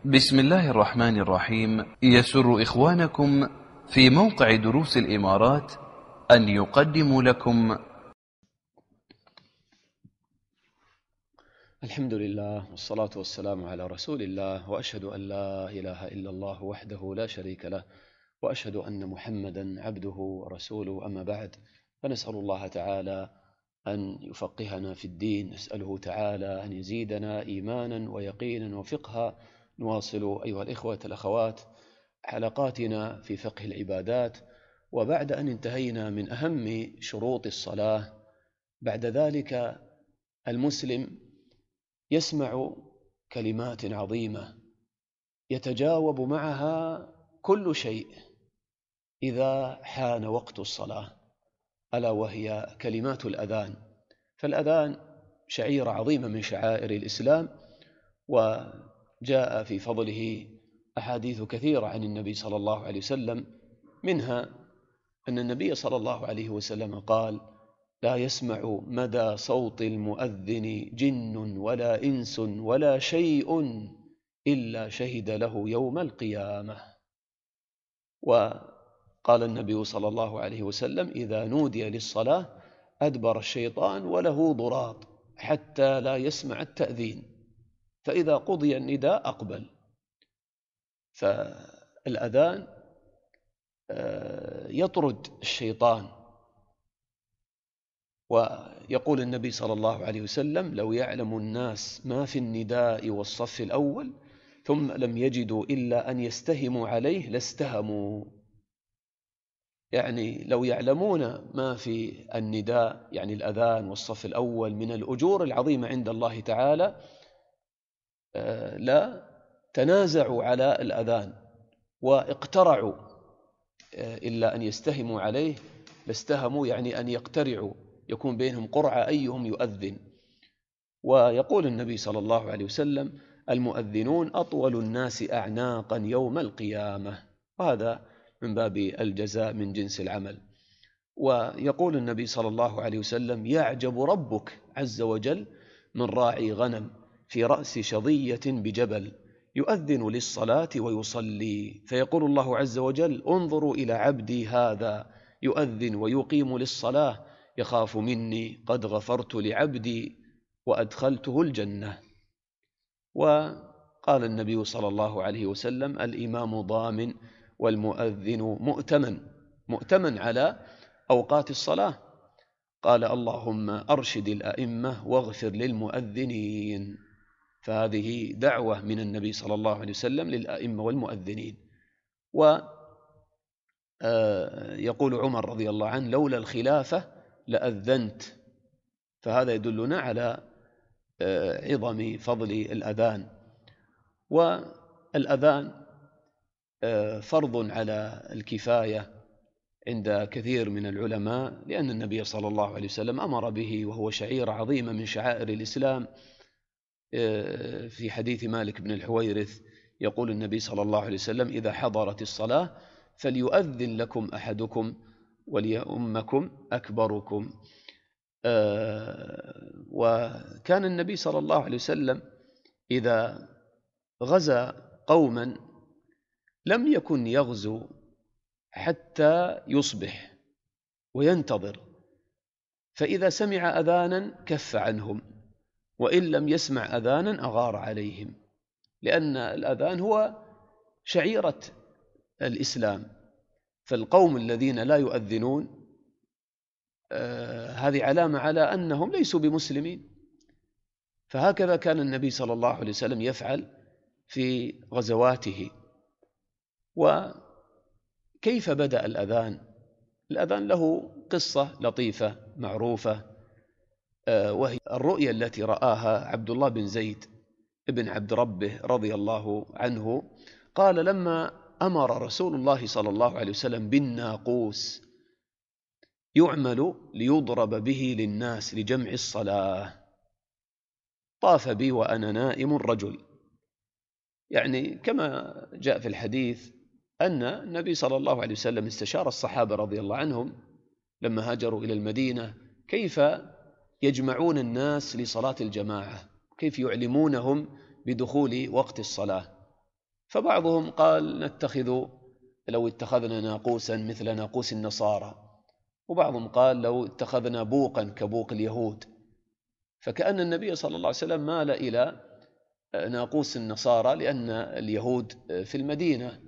بسم الله الرحمن الرحيم. يسر إخوانكم في موقع دروس الإمارات أن يقدموا لكم الحمد لله والصلاة والسلام على رسول الله، وأشهد أن لا إله إلا الله وحده لا شريك له، وأشهد أن محمدا عبده ورسوله. أما بعد، فنسأل الله تعالى أن يفقهنا في الدين، نسأله تعالى أن يزيدنا إيمانا ويقينا وفقها. نواصل أيها الإخوة الأخوات حلقاتنا في فقه العبادات، وبعد أن انتهينا من أهم شروط الصلاة، بعد ذلك المسلم يسمع كلمات عظيمة يتجاوب معها كل شيء إذا حان وقت الصلاة، ألا وهي كلمات الأذان. فالأذان شعيرة عظيمة من شعائر الإسلام، وجاء في فضله أحاديث كثيرة عن النبي صلى الله عليه وسلم، منها أن النبي صلى الله عليه وسلم قال: لا يسمع مدى صوت المؤذن جن ولا إنس ولا شيء إلا شهد له يوم القيامة. وقال النبي صلى الله عليه وسلم: إذا نودي للصلاة أدبر الشيطان وله ضراط حتى لا يسمع التأذين، فإذا قضي النداء أقبل. فالأذان يطرد الشيطان. ويقول النبي صلى الله عليه وسلم: لو يعلم الناس ما في النداء والصف الأول ثم لم يجدوا إلا أن يستهموا عليه لاستهموا. يعني لو يعلمون ما في النداء، يعني الأذان والصف الأول، من الأجور العظيمة عند الله تعالى، لا تنازعوا على الأذان واقترعوا، إلا أن يستهموا عليه لاستهموا، يعني أن يقترعوا، يكون بينهم قرعة أيهم يؤذن. ويقول النبي صلى الله عليه وسلم: المؤذنون أطول الناس أعناقا يوم القيامة، وهذا من باب الجزاء من جنس العمل. ويقول النبي صلى الله عليه وسلم: يعجب ربك عز وجل من راعي غنم في رأس شظية بجبل يؤذن للصلاة ويصلي، فيقول الله عز وجل: انظروا إلى عبدي هذا يؤذن ويقيم للصلاة، يخاف مني قد غفرت لعبدي وأدخلته الجنة. وقال النبي صلى الله عليه وسلم: الإمام ضامن والمؤذن مؤتمن على أوقات الصلاة. قال: اللهم أرشد الأئمة واغفر للمؤذنين. فهذه دعوة من النبي صلى الله عليه وسلم للأئمة والمؤذنين. ويقول عمر رضي الله عنه: لولا الخلافة لأذنت. فهذا يدلنا على عظم فضل الأذان. والأذان فرض على الكفاية عند كثير من العلماء، لأن النبي صلى الله عليه وسلم أمر به، وهو شعيرة عظيمة من شعائر الإسلام. في حديث مالك بن الحويرث يقول النبي صلى الله عليه وسلم: إذا حضرت الصلاة فليؤذن لكم أحدكم وليؤمكم أكبركم. وكان النبي صلى الله عليه وسلم إذا غزا قوما لم يكن يغزو حتى يصبح وينتظر، فإذا سمع أذانا كف عنهم، وإن لم يسمع أذانا أغار عليهم، لأن الأذان هو شعيرة الإسلام. فالقوم الذين لا يؤذنون هذه علامة على أنهم ليسوا بمسلمين. فهكذا كان النبي صلى الله عليه وسلم يفعل في غزواته. وكيف بدأ الأذان؟ الأذان له قصة لطيفة معروفة، وهي الرؤيا التي رآها عبد الله بن زيد ابن عبد ربه رضي الله عنه. قال: لما أمر رسول الله صلى الله عليه وسلم بالناقوس يعمل ليضرب به للناس لجمع الصلاة، طاف بي وأنا نائم رجل. يعني كما جاء في الحديث أن النبي صلى الله عليه وسلم استشار الصحابة رضي الله عنهم لما هاجروا إلى المدينة كيف يجمعون الناس لصلاة الجماعة، كيف يعلمونهم بدخول وقت الصلاة. فبعضهم قال نتخذ لو اتخذنا ناقوسا مثل ناقوس النصارى، وبعضهم قال لو اتخذنا بوقا كبوق اليهود. فكأن النبي صلى الله عليه وسلم مال إلى ناقوس النصارى لأن اليهود في المدينة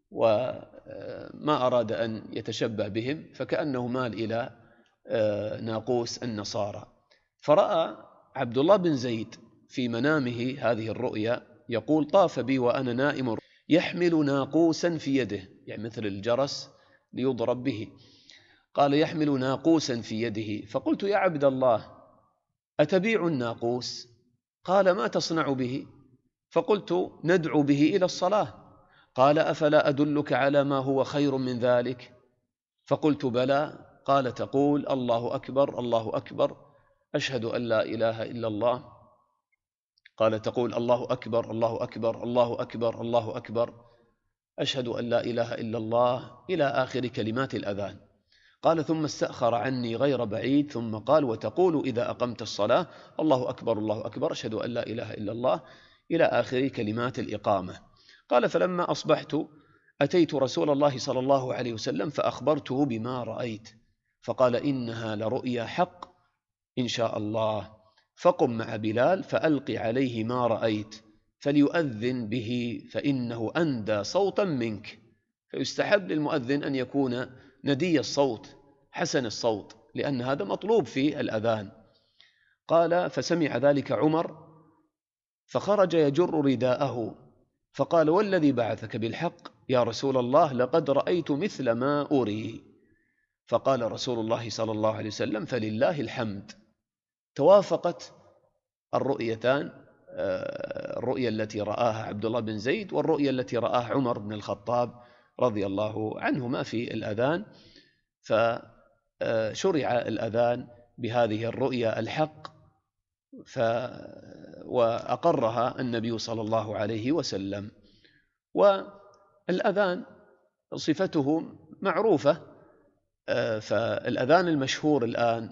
وما أراد أن يتشبه بهم، فكأنه مال إلى ناقوس النصارى. فرأى عبد الله بن زيد في منامه هذه الرؤيا، يقول طاف بي وأنا نائم يحمل ناقوسا في يده، يعني مثل الجرس ليضرب به، قال يحمل ناقوسا في يده. فقلت يا عبد الله أتبيع الناقوس؟ قال ما تصنع به؟ فقلت ندعو به إلى الصلاة. قال أفلا أدلك على ما هو خير من ذلك؟ فقلت بلى. قال تقول الله أكبر الله أكبر أشهد أن لا إله إلا الله. قال تقول الله أكبر الله أكبر الله أكبر الله أكبر أشهد أن لا إله إلا الله إلى آخر كلمات الأذان. قال ثم استأخر عني غير بعيد ثم قال وتقول إذا أقمت الصلاة الله أكبر الله أكبر أشهد أن لا إله إلا الله إلى آخر كلمات الإقامة. قال فلما أصبحت أتيت رسول الله صلى الله عليه وسلم فأخبرته بما رأيت، فقال إنها لرؤيا حق إن شاء الله، فقم مع بلال فألق عليه ما رأيت فليؤذن به فإنه أندى صوتا منك. فيستحب للمؤذن أن يكون ندي الصوت حسن الصوت، لأن هذا مطلوب في الأذان. قال فسمع ذلك عمر فخرج يجر رداءه فقال والذي بعثك بالحق يا رسول الله لقد رأيت مثل ما أري. فقال رسول الله صلى الله عليه وسلم فلله الحمد. توافقت الرؤيتان، الرؤيا التي رآها عبد الله بن زيد والرؤيا التي رآها عمر بن الخطاب رضي الله عنهما في الأذان، فشرع الأذان بهذه الرؤيا الحق وأقرها النبي صلى الله عليه وسلم. والأذان صفته معروفة، فالأذان المشهور الآن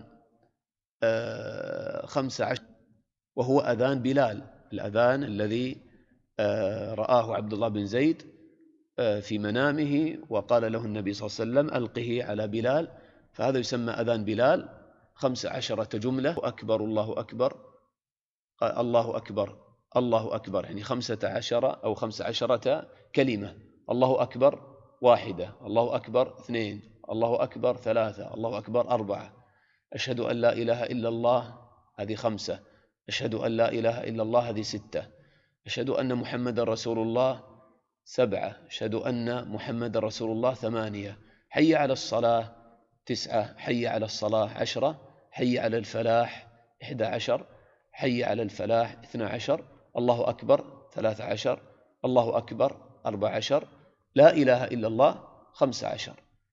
15 وهو أذان بلال، الأذان الذي رآه عبد الله بن زيد في منامه وقال له النبي صلى الله عليه وسلم ألقه على بلال، فهذا يسمى أذان بلال 15 جملة. أكبر الله أكبر الله أكبر الله أكبر، يعني 15 أو 15 كلمة. الله أكبر 1، الله أكبر 2، الله أكبر 3، الله أكبر 4، أشهد أن لا إله إلا الله هذه 5، أشهد أن لا إله إلا الله هذه 6، أشهد أن محمد رسول الله 7، أشهد أن محمد رسول الله 8، حي على الصلاة 9، حي على الصلاة 10، حي على الفلاح 11، حي على الفلاح 12، الله أكبر 13، الله أكبر 14، لا إله إلا الله 15.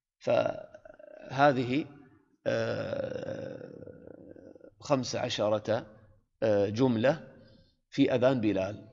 فهذه 15 جملة في أذان بلال.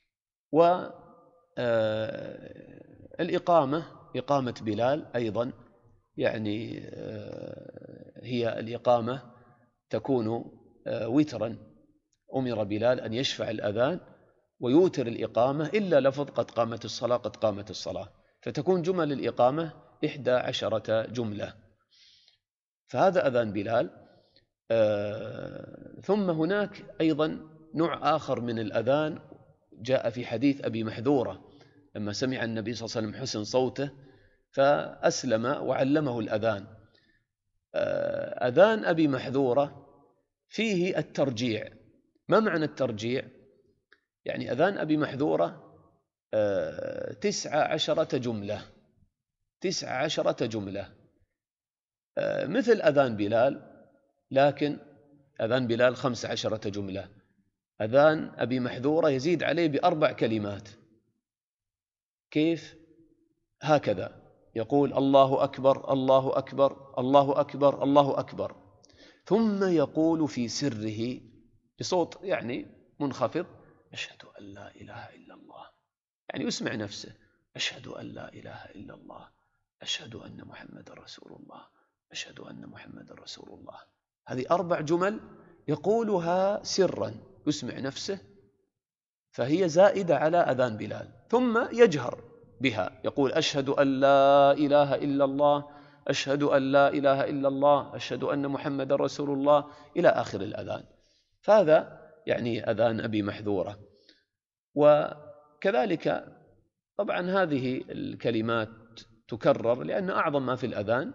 والإقامة إقامة بلال أيضا يعني هي الإقامة تكون وترا، أمر بلال أن يشفع الأذان ويوتر الإقامة إلا لفظ قد قامت الصلاة قد قامت الصلاة، فتكون جمل الإقامة 11 جملة. فهذا أذان بلال. ثم هناك أيضا نوع آخر من الأذان جاء في حديث أبي محذورة لما سمع النبي صلى الله عليه وسلم حسن صوته فأسلم وعلمه الأذان. أذان أبي محذورة فيه الترجيع. ما معنى الترجيع؟ يعني أذان أبي محذورة 19 جملة، 19 جملة مثل أذان بلال، لكن أذان بلال 15 جملة. أذان أبي محذورة يزيد عليه ب4 كلمات. كيف؟ هكذا يقول الله أكبر الله أكبر الله أكبر الله أكبر، ثم يقول في سره بصوت يعني منخفض أشهد أن لا إله إلا الله، يعني يسمع نفسه أشهد أن لا إله إلا الله أشهد أن محمد رسول الله أشهد أن محمد رسول الله. هذه 4 جمل يقولها سرا، يسمع نفسه فهي زائدة على أذان بلال، ثم يجهر بها يقول أشهد أن لا إله إلا الله، أشهد أن لا إله إلا الله، أشهد أن محمد رسول الله، إلى آخر الأذان. فهذا يعني أذان أبي محذورة. وكذلك طبعا هذه الكلمات تكرر لأن أعظم ما في الأذان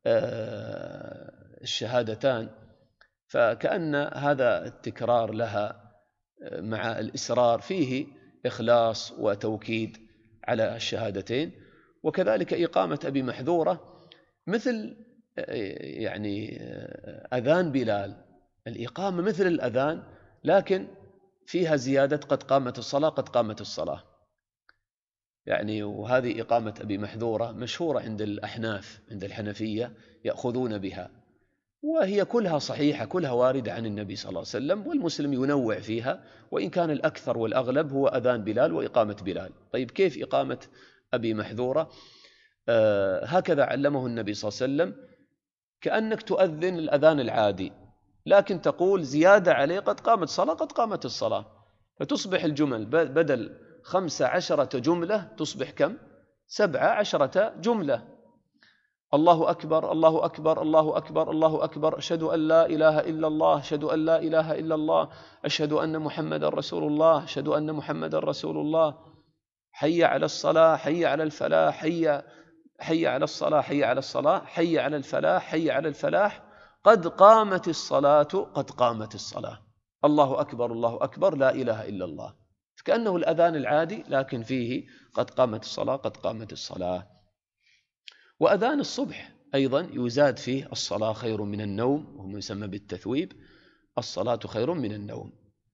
الشهادتان، فكأن هذا التكرار لها مع الإسرار فيه إخلاص وتوكيد على الشهادتين. وكذلك إقامة أبي محذورة مثل يعني أذان بلال، الإقامة مثل الأذان لكن فيها زيادة قد قامت الصلاة، قد قامت الصلاة يعني. وهذه إقامة أبي محذورة مشهورة عند الأحناف، عند الحنفية يأخذون بها، وهي كلها صحيحة، كلها واردة عن النبي صلى الله عليه وسلم، والمسلم ينوع فيها، وإن كان الأكثر والأغلب هو أذان بلال وإقامة بلال. طيب كيف إقامة أبي محذورة؟ هكذا علمه النبي صلى الله عليه وسلم، كأنك تؤذن الأذان العادي لكن تقول زيادة عليه قد قامت الصلاة، قد قامت الصلاة، فتصبح الجمل بدل 15 جملة تصبح كم؟ 17 جملة. الله أكبر الله أكبر الله أكبر الله أكبر، أشهد أن لا إله إلا الله، أشهد أن لا إله إلا الله، أشهد أن محمد رسول الله، أشهد أن محمد رسول الله، حي على الصلاة، حي على الفلاح، حي على الصلاة، حي على الصلاة، حي على الفلاح، حي على الفلاح، قد قامت الصلاة، قد قامت الصلاة، الله أكبر الله أكبر، لا إله إلا الله. كأنه الأذان العادي لكن فيه قد قامت الصلاة، قد قامت الصلاة. وأذان الصبح أيضا يزاد فيه الصلاة خير من النوم، وهو يسمى بالتثويب، الصلاة خير من النوم.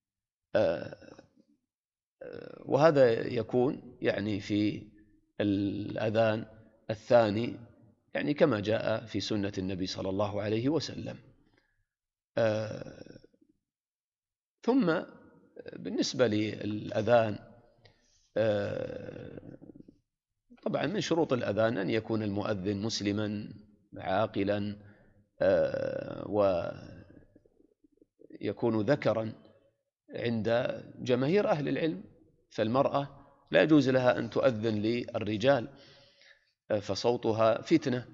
وهذا يكون يعني في الأذان الثاني يعني كما جاء في سنة النبي صلى الله عليه وسلم. ثم بالنسبة للأذان طبعا من شروط الأذان أن يكون المؤذن مسلما عاقلا ويكون ذكرا عند جماهير أهل العلم، فالمرأة لا يجوز لها أن تؤذن للرجال فصوتها فتنة.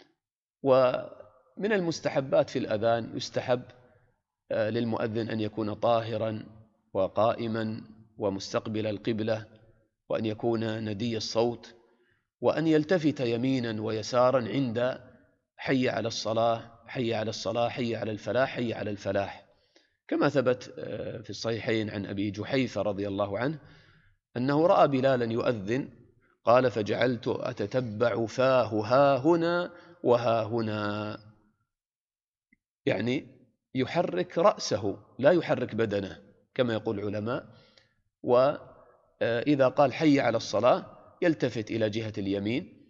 ومن المستحبات في الأذان يستحب للمؤذن أن يكون طاهرا وقائما ومستقبل القبلة، وأن يكون ندي الصوت، وأن يلتفت يمينا ويسارا عند حي على الصلاة، حي على الصلاة، حي على الفلاح، حي على الفلاح، كما ثبت في الصحيحين عن أبي جحيفة رضي الله عنه أنه رأى بلالا يؤذن قال فجعلت أتتبع فاه ها هنا وها هنا، يعني يحرك رأسه لا يحرك بدنه كما يقول العلماء. وإذا قال حي على الصلاة يلتفت إلى جهة اليمين،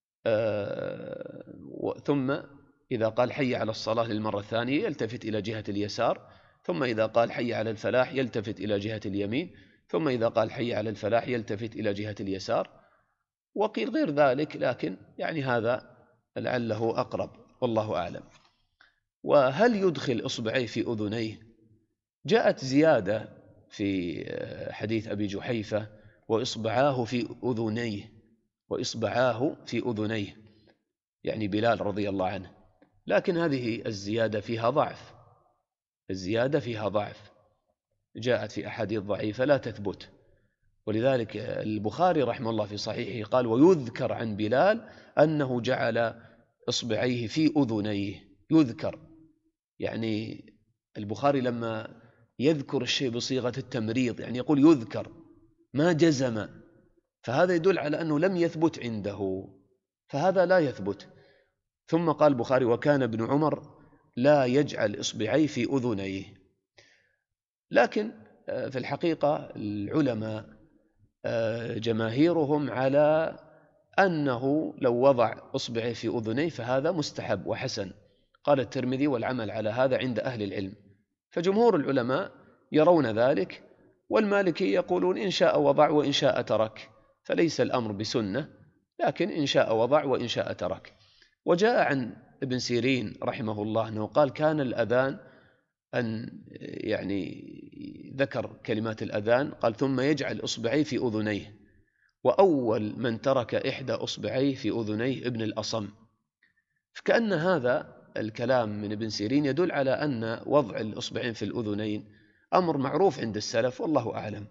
ثم إذا قال حي على الصلاة للمرة الثانية يلتفت إلى جهة اليسار، ثم إذا قال حي على الفلاح يلتفت إلى جهة اليمين، ثم إذا قال حي على الفلاح يلتفت إلى جهة اليسار. وقيل غير ذلك لكن يعني هذا لعله أقرب والله أعلم. وهل يدخل إصبعيه في أذنيه؟ جاءت زيادة في حديث أبي جحيفة وإصبعاه في أذنيه، وإصبعاه في أذنيه يعني بلال رضي الله عنه، لكن هذه الزيادة فيها ضعف، الزيادة فيها ضعف، جاءت في أحاديث ضعيفة لا تثبت. ولذلك البخاري رحمه الله في صحيحه قال ويذكر عن بلال أنه جعل إصبعيه في أذنيه، يذكر يعني البخاري لما يذكر الشيء بصيغة التمريض يعني يقول يذكر ما جزم، فهذا يدل على أنه لم يثبت عنده، فهذا لا يثبت. ثم قال البخاري وكان ابن عمر لا يجعل إصبعيه في أذنيه. لكن في الحقيقة العلماء جماهيرهم على أنه لو وضع إصبعيه في أذنيه فهذا مستحب وحسن، قال الترمذي والعمل على هذا عند أهل العلم، فجمهور العلماء يرون ذلك، والمالكي يقولون إن شاء وضع وإن شاء ترك، فليس الأمر بسنة، لكن إن شاء وضع وإن شاء ترك. وجاء عن ابن سيرين رحمه الله أنه قال كان الأذان أن يعني ذكر كلمات الأذان قال ثم يجعل إصبعيه في أذنيه، وأول من ترك إحدى إصبعيه في أذنيه ابن الأصم. فكأن هذا الكلام من ابن سيرين يدل على أن وضع الإصبعين في الأذنين أمر معروف عند السلف والله أعلم.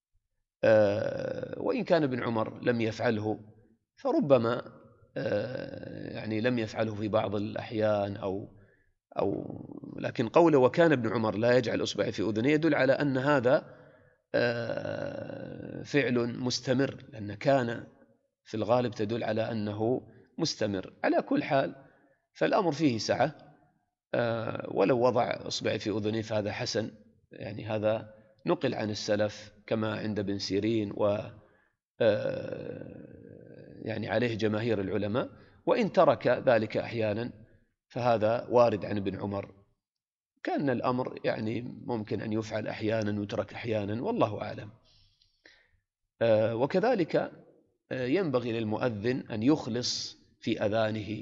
وإن كان ابن عمر لم يفعله فربما يعني لم يفعله في بعض الأحيان لكن قوله وكان ابن عمر لا يجعل إصبعه في أذنيه يدل على أن هذا فعل مستمر، لأن كان في الغالب تدل على أنه مستمر. على كل حال فالأمر فيه سعة، ولو وضع إصبعه في أذنيه فهذا حسن، يعني هذا نقل عن السلف كما عند ابن سيرين يعني عليه جماهير العلماء. وإن ترك ذلك أحيانا فهذا وارد عن ابن عمر، كان الأمر يعني ممكن أن يفعل أحيانا ويترك أحيانا والله أعلم. وكذلك ينبغي للمؤذن أن يخلص في أذانه،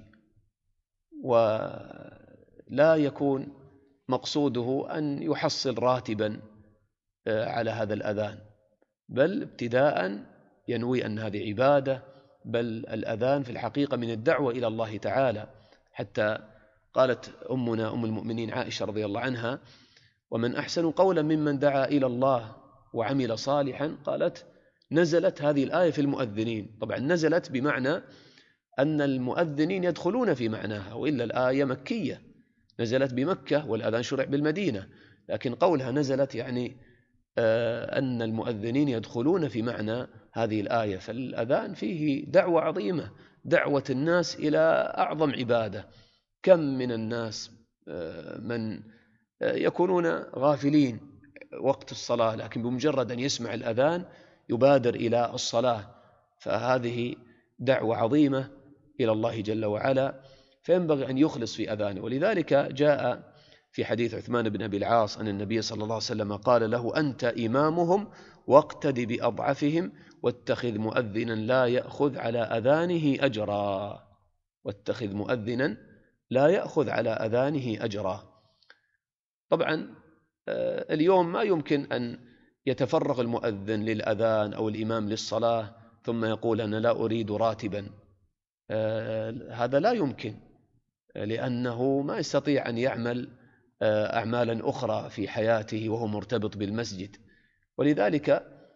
ولا يكون مقصوده أن يحصل راتبا على هذا الأذان، بل ابتداء ينوي أن هذه عبادة، بل الأذان في الحقيقة من الدعوة إلى الله تعالى. حتى قالت أمنا أم المؤمنين عائشة رضي الله عنها ومن أحسن قولا ممن دعا إلى الله وعمل صالحا، قالت نزلت هذه الآية في المؤذنين. طبعا نزلت بمعنى أن المؤذنين يدخلون في معناها، وإلا الآية مكية نزلت بمكة والأذان شرع بالمدينة، لكن قولها نزلت يعني أن المؤذنين يدخلون في معنى هذه الآية. فالأذان فيه دعوة عظيمة، دعوة الناس إلى أعظم عبادة. كم من الناس من يكونون غافلين وقت الصلاة، لكن بمجرد أن يسمع الأذان يبادر إلى الصلاة، فهذه دعوة عظيمة إلى الله جل وعلا، فينبغي أن يخلص في أذانه. ولذلك جاء في حديث عثمان بن أبي العاص أن النبي صلى الله عليه وسلم قال له أنت إمامهم واقتد بأضعفهم واتخذ مؤذنا لا يأخذ على أذانه أجرا. واتخذ مؤذنا لا يأخذ على أذانه أجرا. طبعا اليوم ما يمكن أن يتفرغ المؤذن للأذان أو الإمام للصلاة ثم يقول أنا لا أريد راتبا، هذا لا يمكن، لأنه ما يستطيع أن يعمل أعمالا أخرى في حياته وهو مرتبط بالمسجد. ولذلك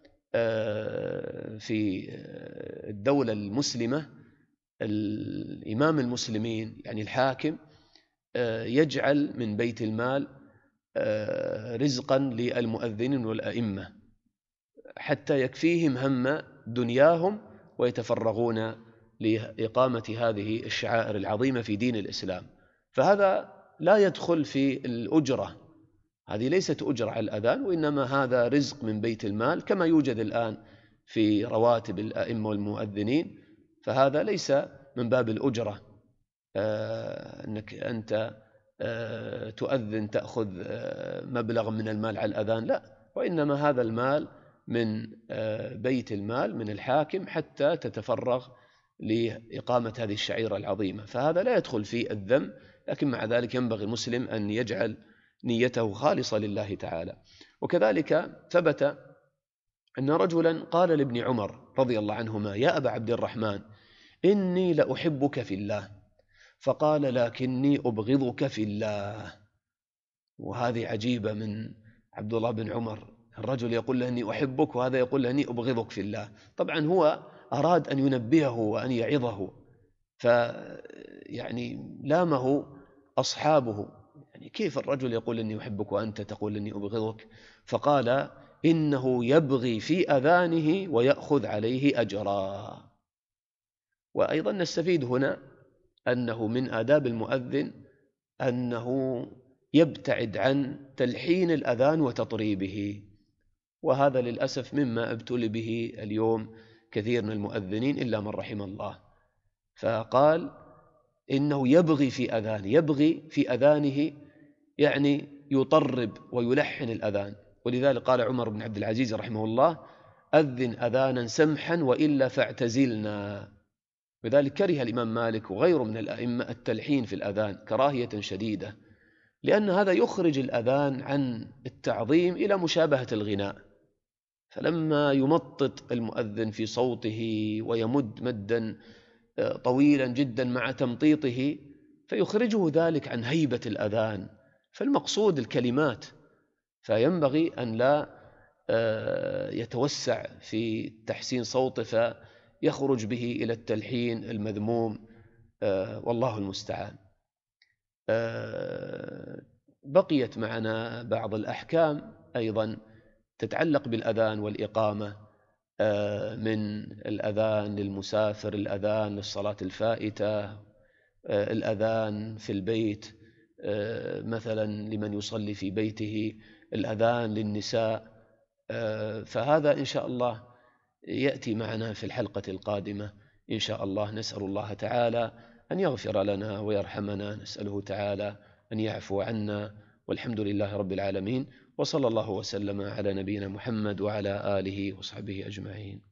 في الدولة المسلمة الإمام المسلمين يعني الحاكم يجعل من بيت المال رزقا للمؤذنين والأئمة حتى يكفيهم هم دنياهم ويتفرغون لإقامة هذه الشعائر العظيمة في دين الإسلام. فهذا لا يدخل في الأجرة، هذه ليست أجرة على الأذان، وإنما هذا رزق من بيت المال كما يوجد الآن في رواتب الأئمة والمؤذنين. فهذا ليس من باب الأجرة أنك أنت تؤذن تأخذ مبلغ من المال على الأذان، لا، وإنما هذا المال من بيت المال من الحاكم حتى تتفرغ لإقامة هذه الشعيرة العظيمة، فهذا لا يدخل في الذم. لكن مع ذلك ينبغي المسلم أن يجعل نيته خالصة لله تعالى. وكذلك ثبت أن رجلا قال لابن عمر رضي الله عنهما يا أبا عبد الرحمن إني لأحبك في الله، فقال لكني أبغضك في الله. وهذه عجيبة من عبد الله بن عمر، الرجل يقول له إني أحبك وهذا يقول له إني أبغضك في الله. طبعا هو أراد أن ينبهه وأن يعظه، فيعني لامه أصحابه، يعني كيف الرجل يقول إني أحبك وأنت تقول إني أبغضك؟ فقال إنه يبغي في أذانه ويأخذ عليه أجرا. وأيضا نستفيد هنا أنه من آداب المؤذن أنه يبتعد عن تلحين الأذان وتطريبه، وهذا للأسف مما ابتلي به اليوم كثير من المؤذنين إلا من رحم الله. فقال إنه يبغي في أذانه، يبغي في أذانه يعني يطرب ويلحن الأذان. ولذلك قال عمر بن عبد العزيز رحمه الله أذن أذانا سمحا وإلا فاعتزلنا. وذلك كره الإمام مالك وغيره من الأئمة التلحين في الأذان كراهية شديدة، لأن هذا يخرج الأذان عن التعظيم إلى مشابهة الغناء. فلما يمطط المؤذن في صوته ويمد مدا طويلا جدا مع تمطيطه فيخرجه ذلك عن هيبة الأذان، فالمقصود الكلمات، فينبغي أن لا يتوسع في تحسين صوته فيخرج به إلى التلحين المذموم، والله المستعان. بقيت معنا بعض الأحكام أيضا تتعلق بالأذان والإقامة، من الأذان للمسافر، الأذان للصلاة الفائتة، الأذان في البيت مثلا لمن يصلي في بيته، الأذان للنساء. فهذا إن شاء الله يأتي معنا في الحلقة القادمة إن شاء الله. نسأل الله تعالى أن يغفر لنا ويرحمنا، نسأله تعالى أن يعفو عنا، والحمد لله رب العالمين، وصلى الله وسلم على نبينا محمد وعلى آله وصحبه أجمعين.